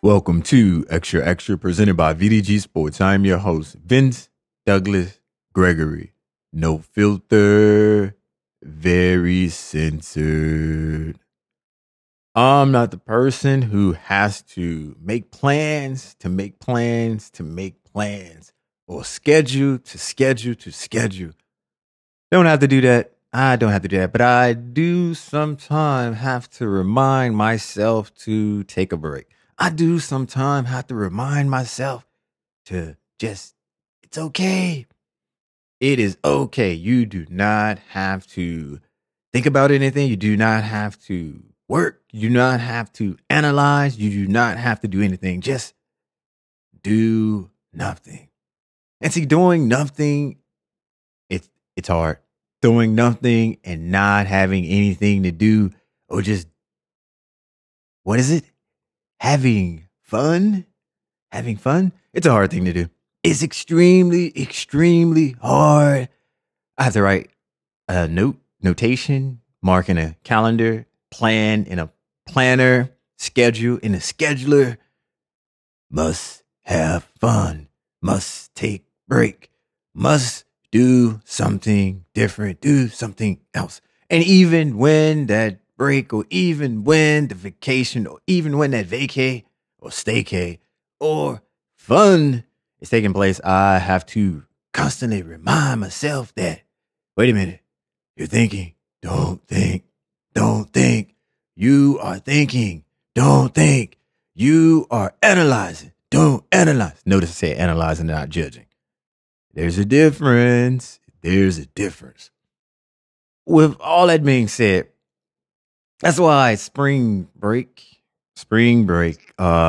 Welcome to Extra Extra presented by VDG Sports. I'm your host, Vince Douglas Gregory. No filter, very censored. I'm not the person who has to make plans to make plans to make plans or schedule to schedule to schedule. Don't have to do that. I don't have to do that, but I do sometimes have to remind myself to take a break. I do sometimes have to remind myself to just, it's okay. It is okay. You do not have to think about anything. You do not have to work. You do not have to analyze. You do not have to do anything. Just do nothing. And see, doing nothing, it's hard. Doing nothing and not having anything to do, or just, what is it? Having fun? Having fun? It's a hard thing to do. It's extremely, extremely hard. I have to write a notation, mark in a calendar, plan in a planner, schedule in a scheduler. Must have fun. Must take break. Must do something different. Do something else. And even when that break, or even when the vacation, or even when that vacay or staycay or fun is taking place, I have to constantly remind myself that, wait a minute, you're thinking, don't think, don't think. You are thinking, don't think. You are analyzing, don't analyze. Notice I say analyzing, not judging. There's a difference. There's a difference. With all that being said, that's why spring break,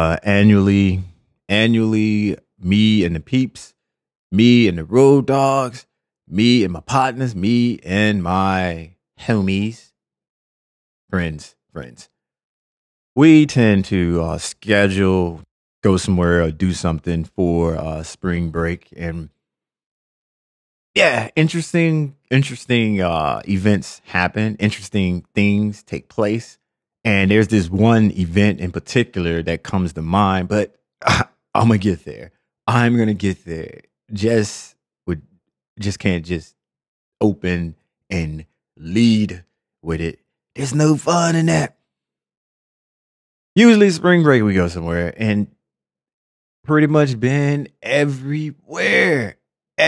annually, me and the peeps, me and the road dogs, me and my partners, me and my homies, friends. We tend to schedule, go somewhere or do something for spring break. And yeah, interesting events happen. Interesting things take place. And there's this one event in particular that comes to mind, but I'm gonna get there. I'm gonna get there. Would just can't just open and lead with it. There's no fun in that. Usually spring break we go somewhere, and pretty much been everywhere.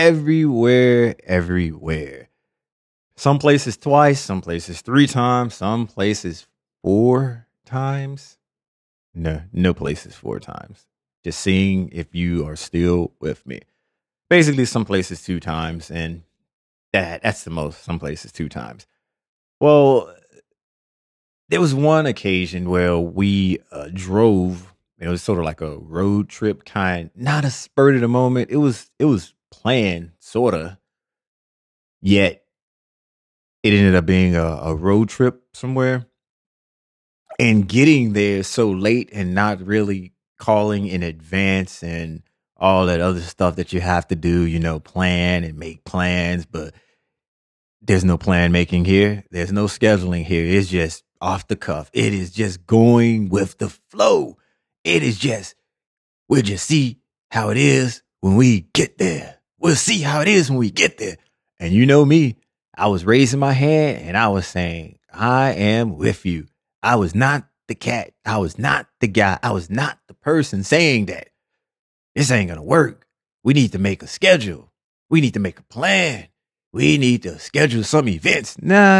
Everywhere. Some places twice, some places 3 times, some places 4 times. No places 4 times. Just seeing if you are still with me. Basically, some places 2 times, and that's the most. Some places 2 times. Well, there was one occasion where we drove. It was sort of like a road trip kind, not a spur of the moment. It was planned, sorta. Yet it ended up being a road trip somewhere. And getting there so late and not really calling in advance and all that other stuff that you have to do, plan and make plans, but there's no plan making here. There's no scheduling here. It's just off the cuff. It is just going with the flow. It is just, we'll just see how it is when we get there. We'll see how it is when we get there. And you know me, I was raising my hand and I was saying, I am with you. I was not the cat. I was not the guy. I was not the person saying that this ain't going to work. We need to make a schedule. We need to make a plan. We need to schedule some events.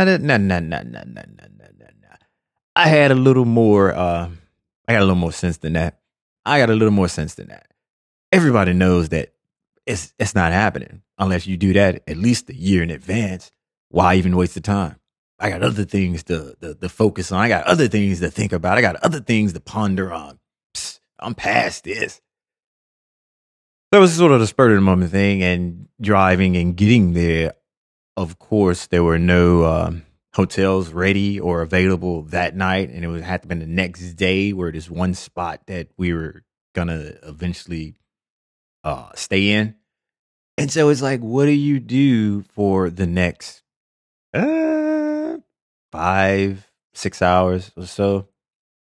Nah. I had a little more, I got a little more sense than that. Everybody knows that it's not happening unless you do that at least a year in advance. Why even waste the time? I got other things to focus on. I got other things to think about. I got other things to ponder on. I'm past this. That was sort of the spur of the moment thing, and driving and getting there. Of course, there were no hotels ready or available that night, and it would have to be the next day where there's one spot that we were gonna eventually stay in. And so it's like, what do you do for the next 5, 6 hours or so?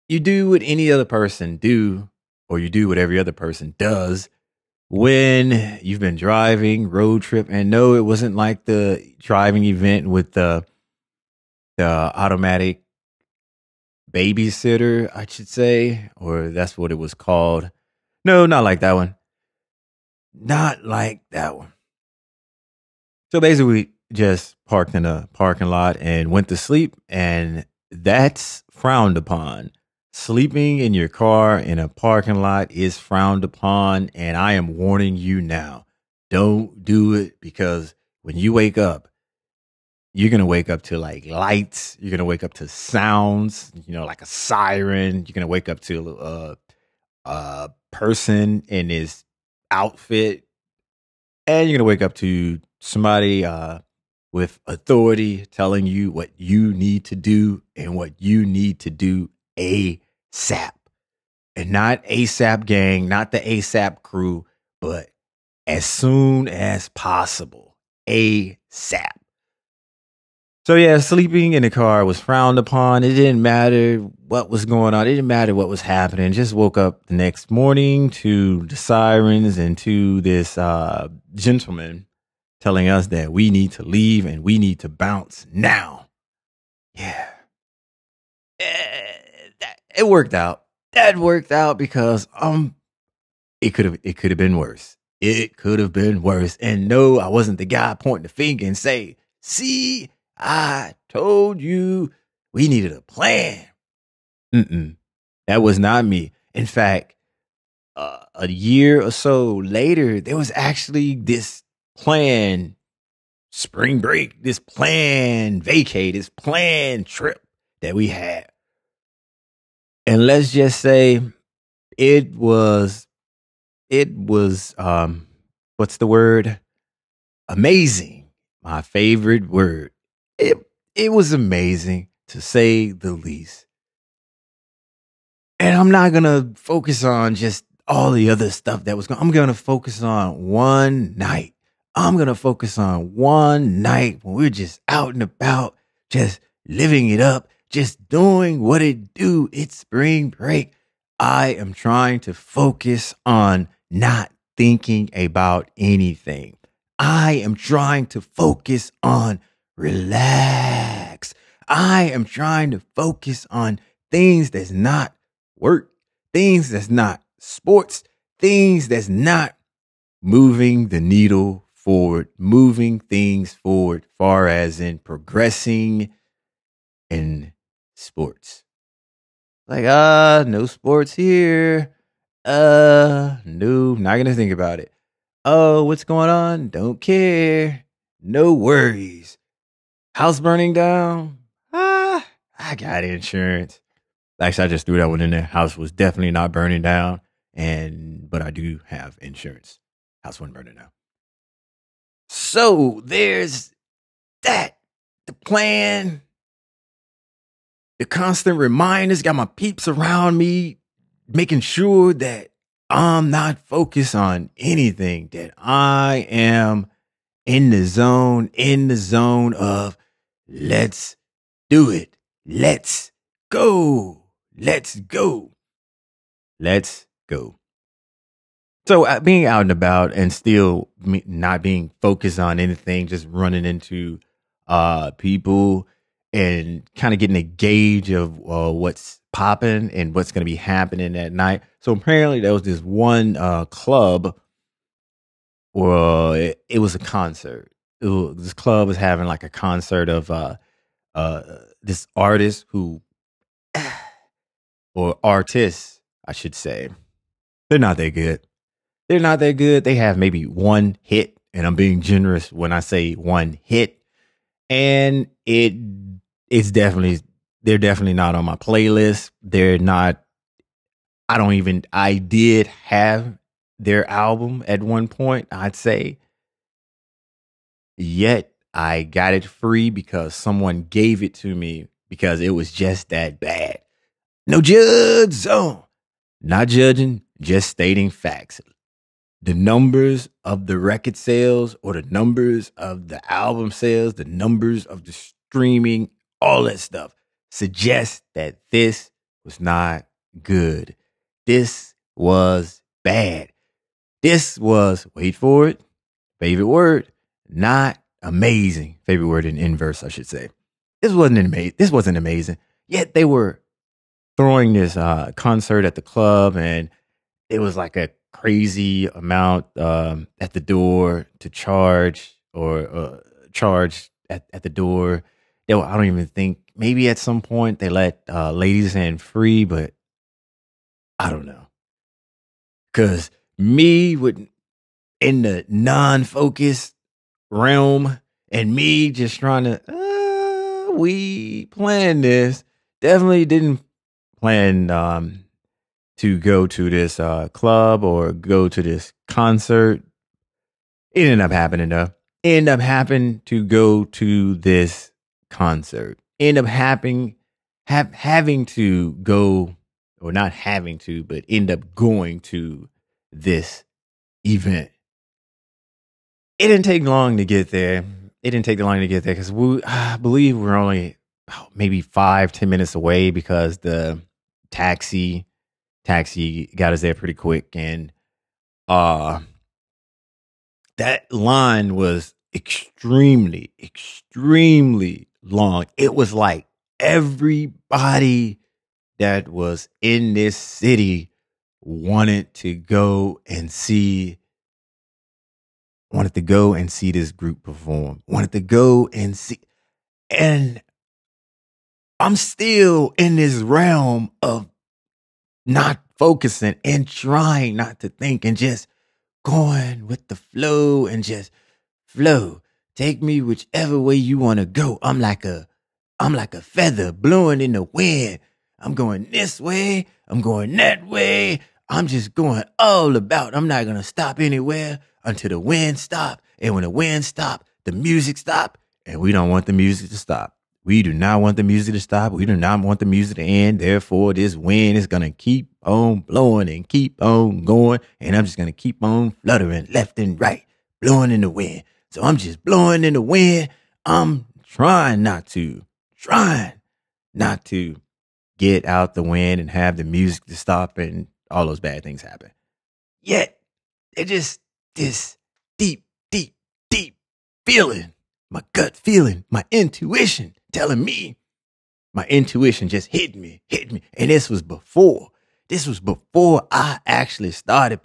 you do what any other person do, or you do what every other person does when you've been driving, road trip. And no, it wasn't like the driving event with the automatic babysitter, I should say, or that's what it was called. No, not like that one. Not like that one. So basically, we just parked in a parking lot and went to sleep, and that's frowned upon. Sleeping in your car in a parking lot is frowned upon, and I am warning you now. Don't do it, because when you wake up, you're going to wake up to like lights. You're going to wake up to sounds, like a siren. You're going to wake up to a person in his outfit, and you're going to wake up to somebody with authority telling you what you need to do and what you need to do ASAP. And not ASAP gang, not the ASAP crew, but as soon as possible. ASAP. So yeah, sleeping in the car was frowned upon. It didn't matter what was going on. It didn't matter what was happening. Just woke up the next morning to the sirens and to this gentleman telling us that we need to leave and we need to bounce now. Yeah. It worked out. That worked out because it could have been worse. It could have been worse. And no, I wasn't the guy pointing the finger and say, "See, I told you we needed a plan." Mm-mm. That was not me. In fact, a year or so later, there was actually this plan, spring break, this plan vacay, this plan trip that we had. And let's just say it was, what's the word? Amazing. My favorite word. It was amazing, to say the least. And I'm not going to focus on just all the other stuff that was going. I'm going to focus on one night. I'm going to focus on one night when we're just out and about, just living it up, just doing what it do. It's spring break. I am trying to focus on not thinking about anything. I am trying to focus on relax. I am trying to focus on things that's not work, things that's not sports, things that's not moving the needle forward, moving things forward, far as in progressing in sports. Like, no sports here. No, not gonna think about it. Oh, what's going on? Don't care. No worries. House burning down. I got insurance. Actually, I just threw that one in there. House was definitely not burning down, but I do have insurance. House wasn't burning down. So there's that. The plan, the constant reminders, got my peeps around me, making sure that I'm not focused on anything, that I am in the zone of let's do it. Let's go. Let's go. Let's go. So being out and about and still not being focused on anything, just running into people and kind of getting a gauge of what's popping and what's going to be happening that night. So apparently there was this one club, or it was a concert. This club was having like a concert of this artist who, or artists, I should say. They're not that good. They're not that good. They have maybe one hit, and I'm being generous when I say one hit. And it's definitely, they're definitely not on my playlist. They're not. I did have their album at one point, I'd say. Yet I got it free because someone gave it to me because it was just that bad. No judge zone. Not judging, just stating facts. The numbers of the record sales, or the numbers of the album sales, the numbers of the streaming, all that stuff suggests that this was not good. This was bad. This was, wait for it, favorite word, not amazing. Favorite word in inverse, I should say. This wasn't amazing. Yet they were throwing this concert at the club, and it was like a crazy amount at the door to charge or charge at the door. I don't even think, maybe at some point they let ladies in free, but I don't know. Because me with in the non-focused realm and me just trying to, we planned this. Definitely didn't plan to go to this club or go to this concert. It ended up happening though. Ended up having to go to this concert. Ended up having to go, or not having to, but end up going to this event. It didn't take long to get there. Because I believe we're only maybe 5-10 minutes away, because the taxi got us there pretty quick, and that line was extremely long. It was like everybody that was in this city wanted to go and see this group perform. Wanted to go and see. And I'm still in this realm of not focusing and trying not to think and just going with the flow and just flow. Take me whichever way you want to go. I'm like a feather blowing in the wind. I'm going this way. I'm going that way. I'm just going all about. I'm not going to stop anywhere until the wind stop. And when the wind stop, the music stop. And we don't want the music to stop. We do not want the music to stop. We do not want the music to end. Therefore, this wind is going to keep on blowing and keep on going. And I'm just going to keep on fluttering left and right, blowing in the wind. So I'm just blowing in the wind. I'm trying not to get out the wind and have the music to stop and all those bad things happen. Yet, it just, this deep feeling, my gut feeling, my intuition telling me, my intuition just hit me. And this was before I actually started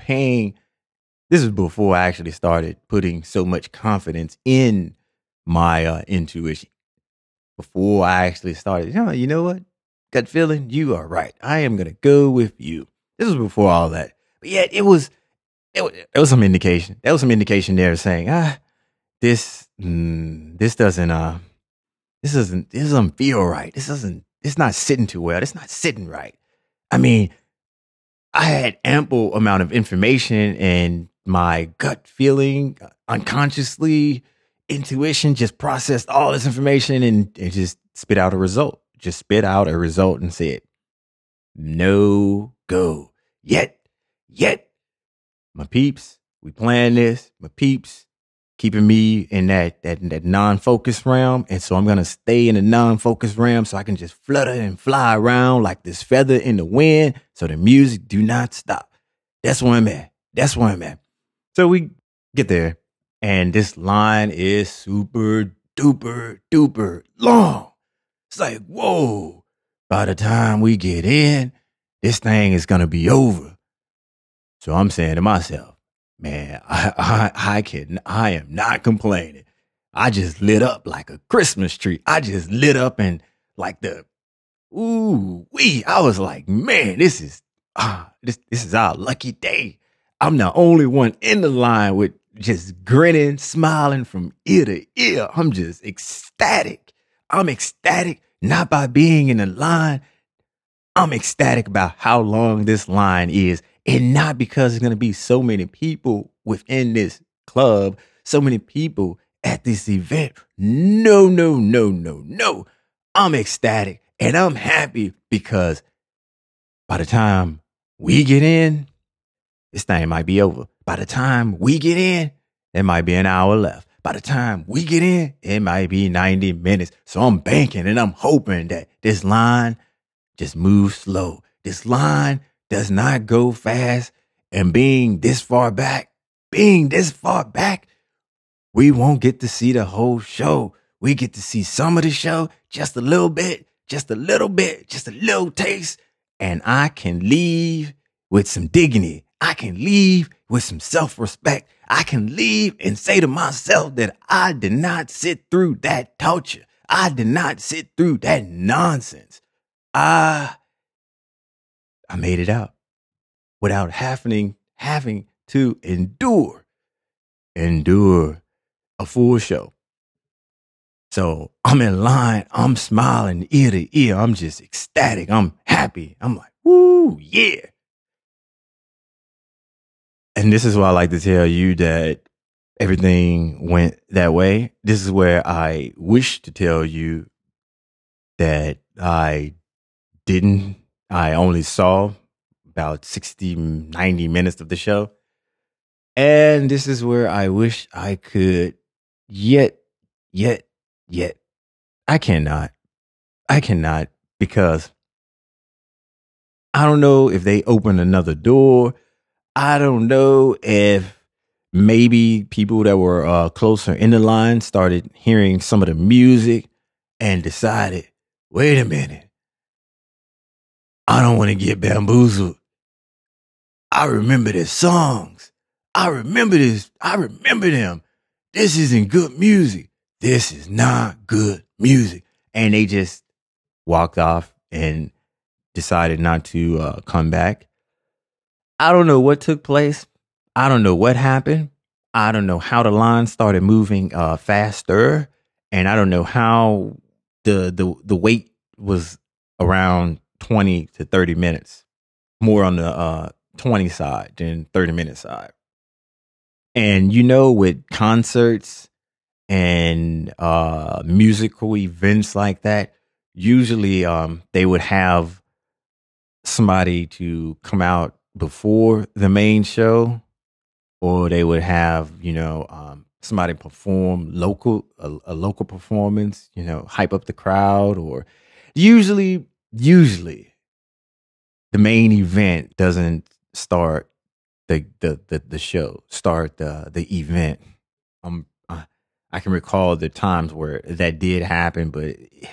putting so much confidence in my intuition. Before I actually started, you know what? Gut feeling, you are right. I am going to go with you. This was before all that. But yet it was some indication. There was some indication there saying, this doesn't feel right. It's not sitting too well. It's not sitting right. I mean, I had ample amount of information, and my gut feeling, unconsciously, intuition just processed all this information and it just spit out a result. Just spit out a result and said, no go. Yet, my peeps, we planned this. My peeps keeping me in that non-focused realm. And so I'm going to stay in the non-focused realm so I can just flutter and fly around like this feather in the wind. So the music do not stop. That's where I'm at. So we get there, and this line is super duper long. It's like, whoa, by the time we get in, this thing is going to be over. So I'm saying to myself, man, I am not complaining. I just lit up like a Christmas tree. I just lit up, and like I was like, man, this is our lucky day. I'm the only one in the line with just grinning, smiling from ear to ear. I'm just ecstatic. I'm ecstatic, not by being in the line. I'm ecstatic about how long this line is, and not because there's going to be so many people within this club, so many people at this event. No. I'm ecstatic and I'm happy because by the time we get in, this thing might be over. By the time we get in, there might be an hour left. By the time we get in, it might be 90 minutes. So I'm banking and I'm hoping that this line just move slow. This line does not go fast. And being this far back, we won't get to see the whole show. We get to see some of the show, just a little bit, just a little bit, just a little taste. And I can leave with some dignity. I can leave with some self-respect. I can leave and say to myself that I did not sit through that torture. I did not sit through that nonsense. I made it out without having to endure a full show. So I'm in line, I'm smiling ear to ear, I'm just ecstatic, I'm happy. I'm like, woo, yeah. And this is why I like to tell you that everything went that way. This is where I wish to tell you that I didn't. I only saw about 60, 90 minutes of the show. And this is where I wish I could, yet, I cannot. I cannot, because I don't know if they opened another door. I don't know if maybe people that were closer in the line started hearing some of the music and decided, wait a minute, I don't want to get bamboozled. I remember their songs. I remember this. I remember them. This isn't good music. This is not good music. And they just walked off and decided not to come back. I don't know what took place. I don't know what happened. I don't know how the line started moving faster, and I don't know how the wait was around 20 to 30 minutes, more on the 20 side than 30-minute side. And with concerts and musical events like that, usually they would have somebody to come out before the main show, or they would have somebody perform a local performance, hype up the crowd. Or usually the main event doesn't start the show, start the event. I can recall the times where that did happen, but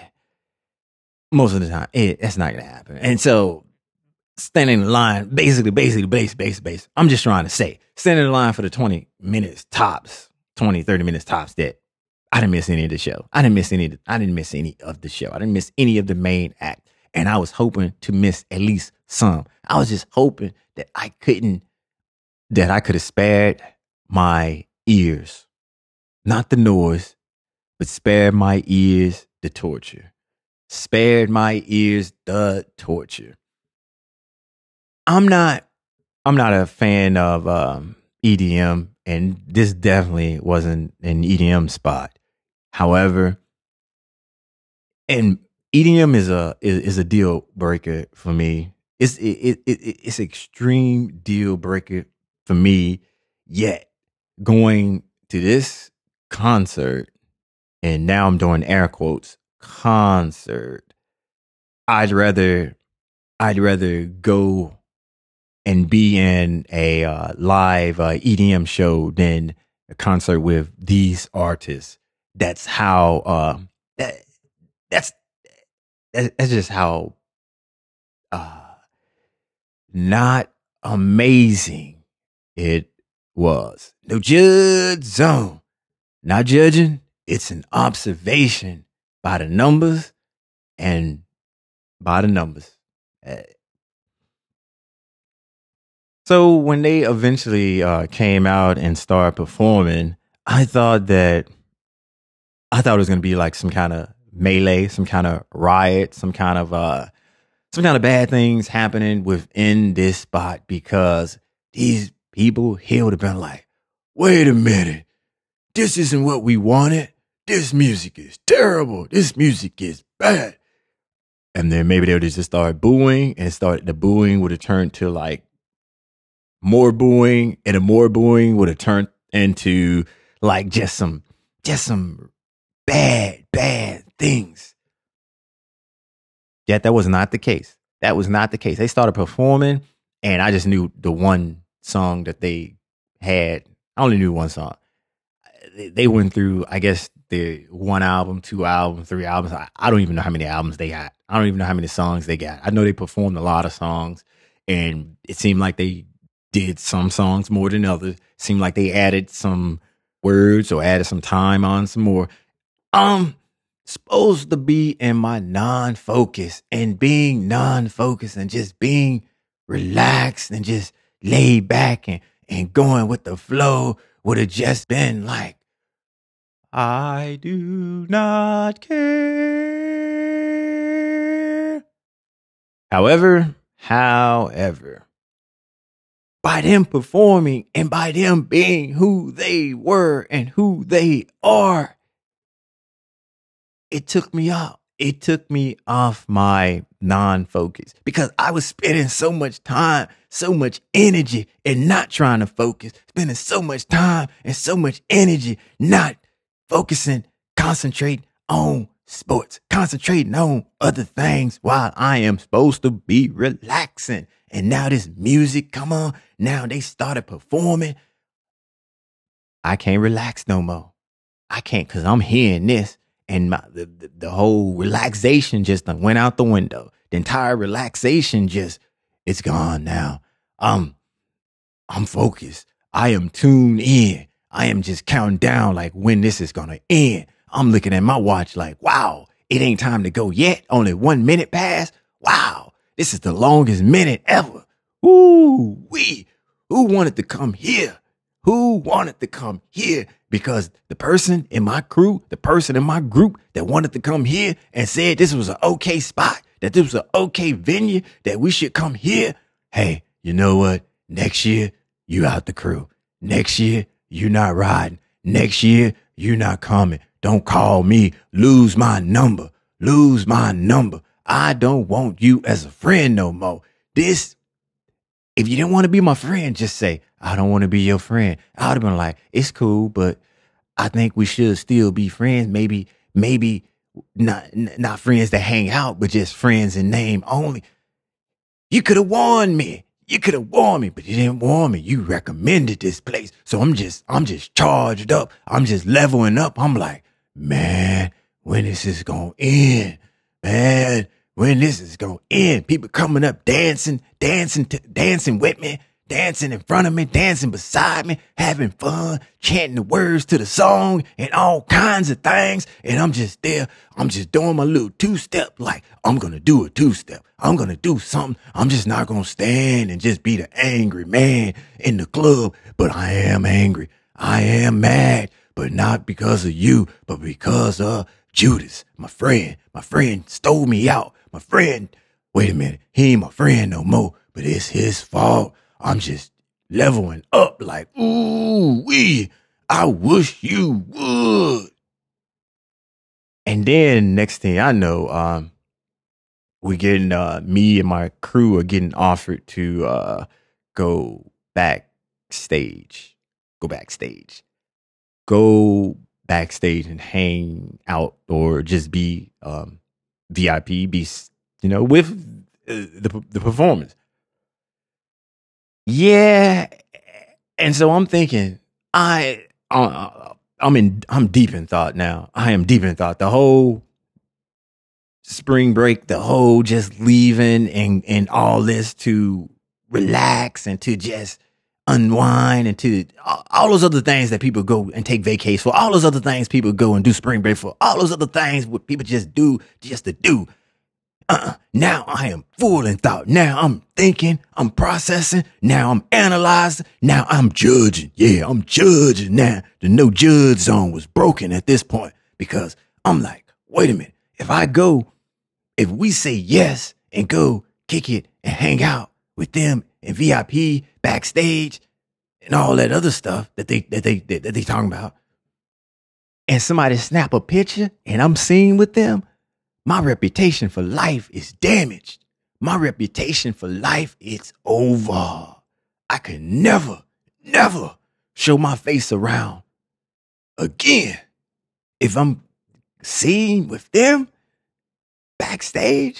most of the time that's not gonna happen. And so standing in line, basically, base. I'm just trying to say, standing in line for the 20 minutes tops, 20, 30 minutes tops, that I didn't miss any of the show. I didn't miss any of the show. I didn't miss any of the main act. And I was hoping to miss at least some. I was just hoping that I could have spared my ears, not the noise, but spared my ears the torture. Spared my ears the torture. I'm not a fan of EDM, and this definitely wasn't an EDM spot. However, and EDM is a deal breaker for me. It's extreme deal breaker for me. Yet going to this concert, and now I'm doing air quotes, concert. I'd rather go and be in a live EDM show than a concert with these artists. That's how. That's just how not amazing it was. No judge zone. Not judging. It's an observation by the numbers and by the numbers. So when they eventually came out and started performing, I thought it was going to be like some kind of melee, some kind of riot, some kind of bad things happening within this spot, because these people here would have been like, wait a minute, this isn't what we wanted. This music is terrible. This music is bad. And then maybe they would have just started booing, and the booing would have turned to like more booing, and the more booing would have turned into like just some bad things. Yet that was not the case. That was not the case. They started performing, and I just knew the one song that they had. I only knew one song. They went through, I guess, the one album, two albums, three albums. I don't even know how many albums they got. I don't even know how many songs they got. I know they performed a lot of songs, and it seemed like they did some songs more than others. It seemed like they added some words or added some time on some more. Supposed to be in my non-focus, and being non-focused and just being relaxed and just laid back and going with the flow would have just been like, I do not care. However, by them performing and by them being who they were and who they are, it took me off. It took me off my non-focus because I was spending so much time, so much energy and not trying to focus, spending so much time and so much energy not focusing, concentrating on sports, concentrating on other things while I am supposed to be relaxing. And now this music, come on, now they started performing. I can't relax no more. I can't because I'm hearing this. And the whole relaxation just went out the window. The entire relaxation it's gone now. I'm focused. I am tuned in. I am just counting down like when this is gonna end. I'm looking at my watch like, wow, it ain't time to go yet. Only 1 minute passed. Wow, this is the longest minute ever. Ooh wee. Who wanted to come here? Who wanted to come here? Because the person in my crew, the person in my group that wanted to come here and said this was an okay spot, that this was an okay venue, that we should come here. Hey, you know what? Next year, you out the crew. Next year, you not riding. Next year, you not coming. Don't call me. Lose my number. Lose my number. I don't want you as a friend no more. If you didn't want to be my friend, just say, I don't want to be your friend. I would have been like, it's cool, but I think we should still be friends. Maybe not friends that hang out, but just friends in name only. You could have warned me. You could have warned me, but you didn't warn me. You recommended this place. So I'm just charged up. I'm just leveling up. I'm like, man, when this is going to end, man, when this is going to end. People coming up, dancing with me, dancing in front of me, dancing beside me, having fun, chanting the words to the song and all kinds of things. And I'm just there. I'm just doing my little two-step, like I'm going to do a two-step. I'm going to do something. I'm just not going to stand and just be the angry man in the club. But I am angry. I am mad, but not because of you, but because of Judas, my friend. My friend stole me out. My friend, wait a minute. He ain't my friend no more, but it's his fault. I'm just leveling up like, ooh wee, I wish you would. And then next thing I know, we're getting, me and my crew are getting offered to go backstage, go backstage and hang out or just be VIP, be, with the performance. Yeah. And so I'm thinking, I'm deep in thought now. I am deep in thought. The whole spring break, the whole just leaving and all this to relax and to just unwind and to all those other things that people go and take vacations for, all those other things people go and do spring break for, all those other things what people just do just to do. Now I am full in thought. Now I'm thinking, I'm processing. Now I'm analyzing. Now I'm judging. Yeah, I'm judging now. The no judge zone was broken at this point because I'm like, wait a minute. If we say yes and go kick it and hang out with them in VIP, backstage, and all that other stuff that they talking about, and somebody snap a picture and I'm seen with them, my reputation for life is damaged. My reputation for life is over. I can never show my face around again. If I'm seen with them backstage,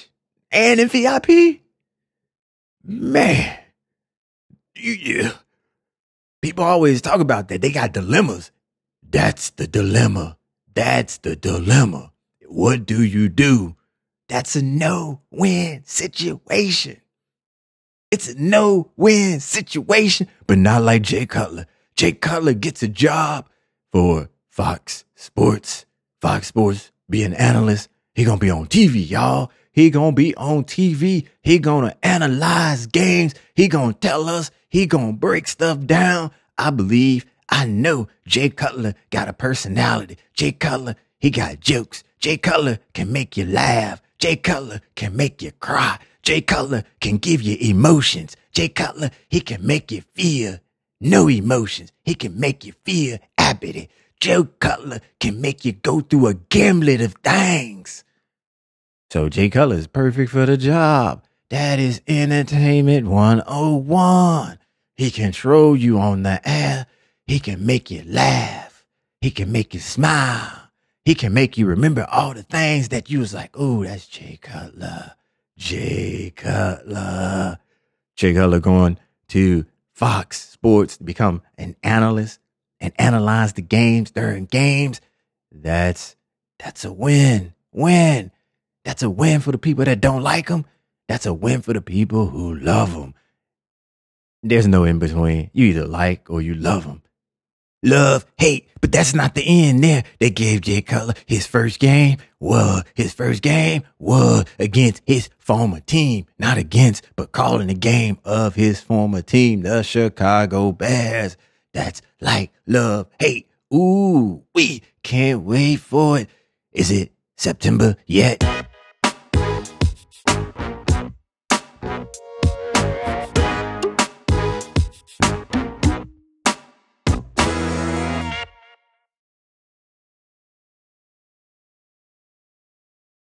and in VIP? Man, yeah. People always talk about that. They got dilemmas. That's the dilemma. That's the dilemma. What do you do? That's a no-win situation. It's a no-win situation, but not like Jay Cutler. Jay Cutler gets a job for Fox Sports. Fox Sports, be an analyst. He gonna be on TV, y'all. He gonna be on TV. He gonna analyze games. He gonna tell us. He gonna break stuff down. I know Jay Cutler got a personality. Jay Cutler, he got jokes. Jay Cutler can make you laugh. Jay Cutler can make you cry. Jay Cutler can give you emotions. Jay Cutler, he can make you feel no emotions. He can make you feel happy. Jay Cutler can make you go through a gambit of things. So Jay Cutler is perfect for the job. That is Entertainment 101. He control you on the air. He can make you laugh. He can make you smile. He can make you remember all the things that you was like, oh, that's Jay Cutler. Jay Cutler. Jay Cutler going to Fox Sports to become an analyst and analyze the games during games. That's a win. Win. That's a win for the people that don't like him. That's a win for the people who love him. There's no in between. You either like or you love him. Love, hate, but that's not the end there. They gave Jay Cutler his first game was against his former team. Not against, but calling the game of his former team, the Chicago Bears. That's like love, hate. Ooh, we can't wait for it. Is it September yet?